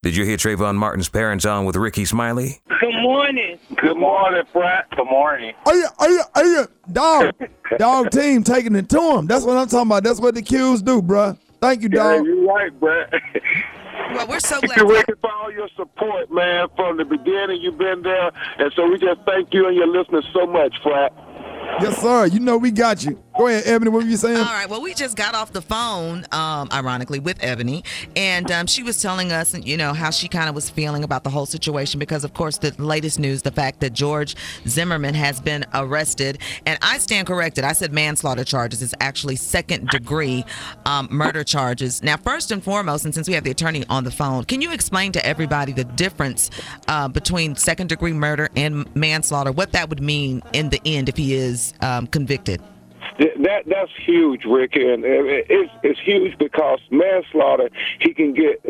Did you hear Trayvon Martin's parents on with Ricky Smiley? Good morning. Good morning, Brett. Good morning. Dog team taking it to him. That's what I'm talking about. That's what the Qs do, bruh. Thank you, dog. Yeah, you're right, Brett. Well, we're so glad. Thank you, Ricky, for all your support, man. From the beginning, you've been there. And so we just thank you and your listeners so much, Frat. Yes, sir. You know we got you. Go ahead, Ebony. What were you saying? All right. Well, we just got off the phone, ironically, with Ebony, and she was telling us, how she kind of was feeling about the whole situation because, of course, the latest news, the fact that George Zimmerman has been arrested, and I stand corrected. I said manslaughter charges. It's actually second-degree murder charges. Now, first and foremost, and since we have the attorney on the phone, can you explain to everybody the difference between second-degree murder and manslaughter, what that would mean in the end if he is convicted? That's huge, Rick, and it's huge because manslaughter, he can get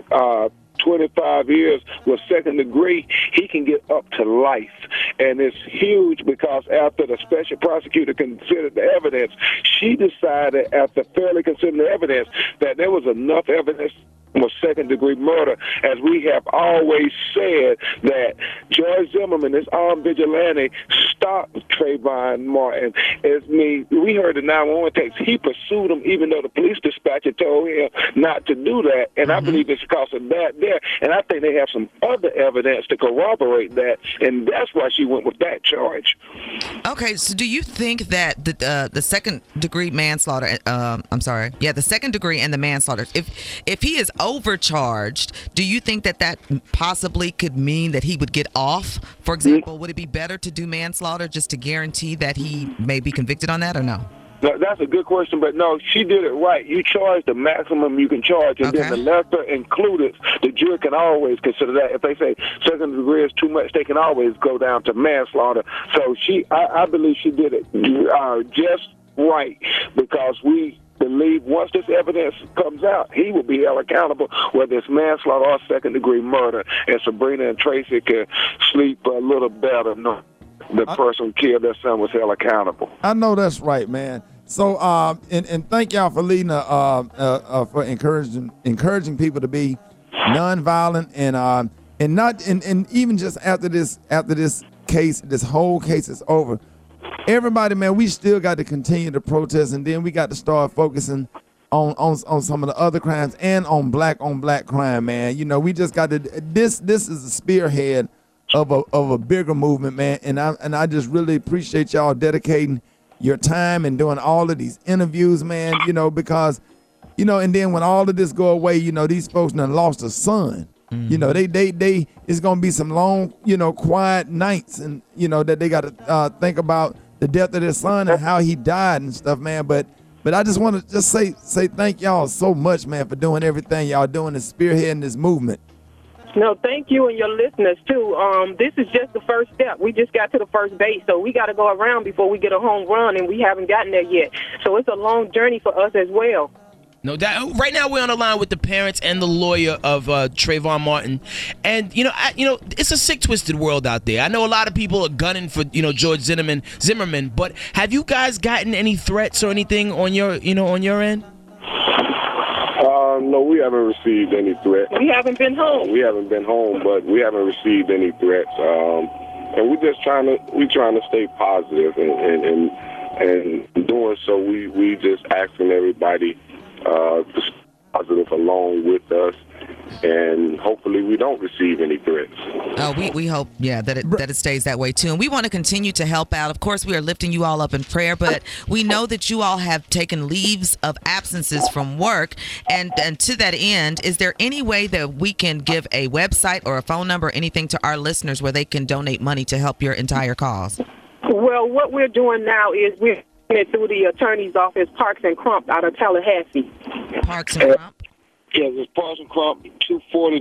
25 years. With second degree, he can get up to life. And it's huge because after the special prosecutor considered the evidence, she decided after fairly considering the evidence that there was enough evidence for second-degree murder, as we have always said that George Zimmerman, this armed vigilante, stopped Trayvon Martin. We heard the 911 text. He pursued him even though the police dispatcher told him not to do that, and I believe it's because of that there. And I think they have some other evidence to corroborate that, and that's why she went with that charge. Okay, so do you think that the second-degree manslaughter, the second degree and the manslaughter, if he is overcharged, do you think that possibly could mean that he would get off? For example, would it be better to do manslaughter just to guarantee that he may be convicted on that or no? No, that's a good question, but no, she did it right. You charge the maximum you can charge, and then the lesser included, the jury can always consider that. If they say second degree is too much, they can always go down to manslaughter. So I believe she did it just right because we believe once this evidence comes out, he will be held accountable, whether it's manslaughter or second-degree murder, and Sabrina and Tracy can sleep a little better. No, the person who killed their son was held accountable. I know that's right, man. So, and thank y'all for leading, for encouraging people to be nonviolent and even just after this case, this whole case is over. Everybody, man, we still got to continue to protest, and then we got to start focusing on some of the other crimes and on black crime, man. We just got to. This is a spearhead of a bigger movement, man. And I just really appreciate y'all dedicating your time and doing all of these interviews, man. Because and then when all of this go away, these folks done lost a son. Mm-hmm. They it's gonna be some long, quiet nights, and that they got to think about the death of their son and how he died and stuff, man. But I just want to just say thank y'all so much, man, for doing everything y'all doing and spearheading this movement. No, thank you and your listeners too. This is just the first step. We just got to the first base, so we got to go around before we get a home run, and we haven't gotten there yet. So it's a long journey for us as well. No doubt. Right now, we're on the line with the parents and the lawyer of Trayvon Martin, and it's a sick, twisted world out there. I know a lot of people are gunning for George Zimmerman, but have you guys gotten any threats or anything on your end? No, we haven't received any threats. We haven't been home. But we haven't received any threats. And we're just trying to stay positive, and doing so, we just asking everybody to stay positive along with us, and hopefully we don't receive any threats. We hope, that it stays that way too. And we want to continue to help out. Of course, we are lifting you all up in prayer, but we know that you all have taken leaves of absences from work. And to that end, is there any way that we can give a website or a phone number or anything to our listeners where they can donate money to help your entire cause? Well, what we're doing now is we're doing it through the attorney's office, Parks and Crump, out of Tallahassee. Parks and Crump? Yes, it's Parks and Crump, 240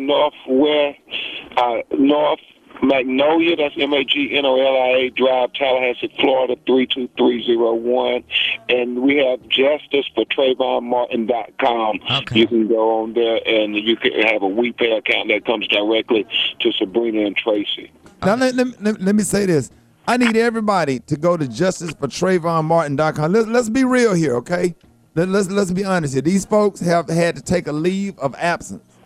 North Magnolia, that's Magnolia Drive, Tallahassee, Florida, 32301. And we have justiceforTrayvonMartin.com. Okay. You can go on there, and you can have a WePay account that comes directly to Sabrina and Tracy. Now, let me say this. I need everybody to go to justiceforTrayvonMartin.com. Let's be real here, okay? Let's be honest here. These folks have had to take a leave of absence.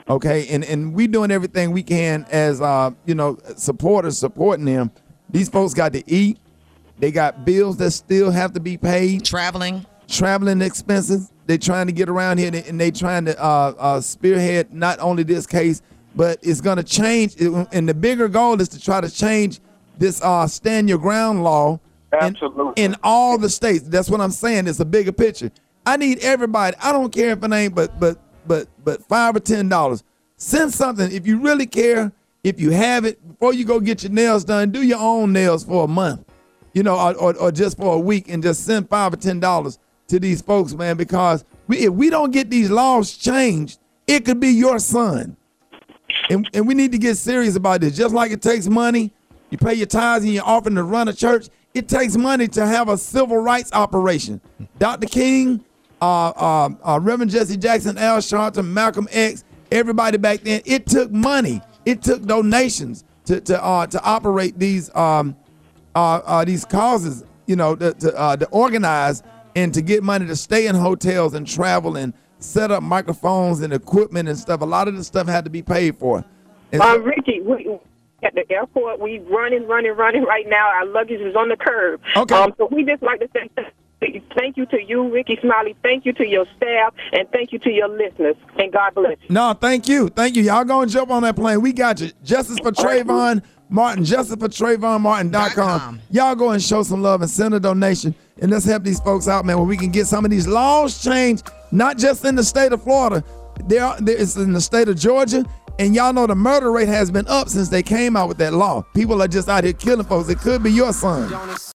Okay, and we doing everything we can as supporters supporting them. These folks got to eat. They got bills that still have to be paid. Traveling expenses. They're trying to get around here, and they trying to spearhead not only this case, but it's going to change. And the bigger goal is to try to change this stand your ground law in all the states. That's what I'm saying. It's a bigger picture. I need everybody. I don't care if it ain't but $5 or $10. Send something if you really care. If you have it, before you go get your nails done, do your own nails for a month, or just for a week, and just send $5 or $10 to these folks, man. Because if we don't get these laws changed, it could be your son, and we need to get serious about this. Just like it takes money, you pay your tithes and your offering to run a church. It takes money to have a civil rights operation. Dr. King, Reverend Jesse Jackson, Al Sharpton, Malcolm X, everybody back then. It took money. It took donations to operate these causes, to organize and to get money to stay in hotels and travel and set up microphones and equipment and stuff. A lot of this stuff had to be paid for. Ricky, we at the airport, we running right now. Our luggage is on the curb. Okay. So we just like to say thank you to you, Ricky Smiley. Thank you to your staff, and thank you to your listeners. And God bless you. No, thank you. Y'all go and jump on that plane. We got you. Justice for Trayvon Martin. Justice for TrayvonMartin.com. Y'all go and show some love and send a donation, and let's help these folks out, man, where we can get some of these laws changed, not just in the state of Florida. It's in the state of Georgia. And y'all know the murder rate has been up since they came out with that law. People are just out here killing folks. It could be your son.